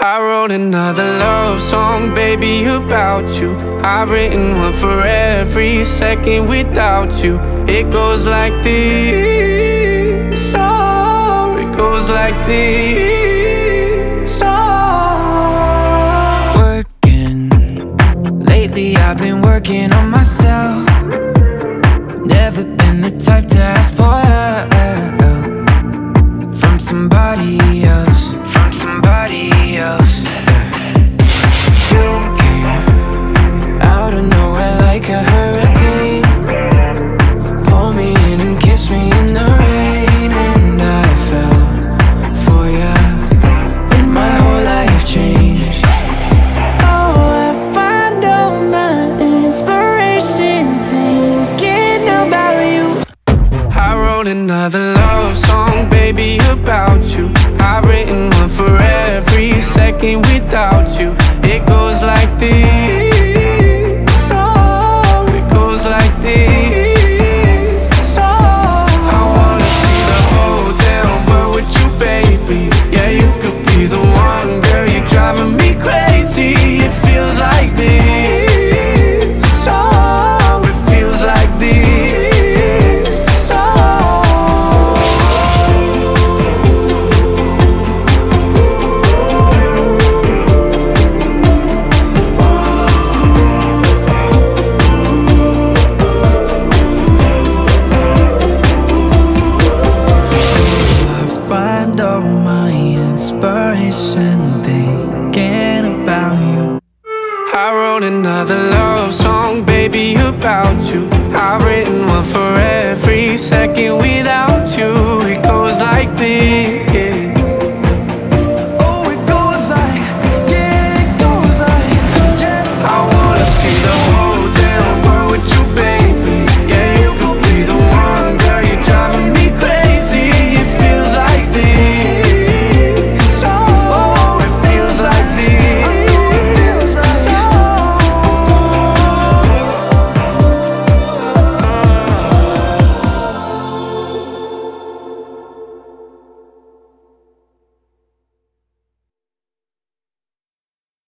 I wrote another love song, baby, about you. I've written one for every second without you. It goes like this, oh, it goes like this, oh. Working, lately I've been working on myself. Never been the type to ask for help from somebody else, from somebody else. You came out of nowhere like a hurricane. Pull me in and kiss me in the rain, and I fell for ya, and my whole life changed. Oh, I find all my inspiration thinking about you. I wrote another love song, baby, about you. I've written one for every second without you. It goes like this, oh, it goes like this, oh. I wanna see the whole damn world with you, baby. Yeah, you could be the one, girl, you're driving me crazy. It feels like this, oh, it feels like this, oh. Find all my inspiration thinking about you. I wrote another love song, baby, about you. I've written one for every second without you. It goes like this.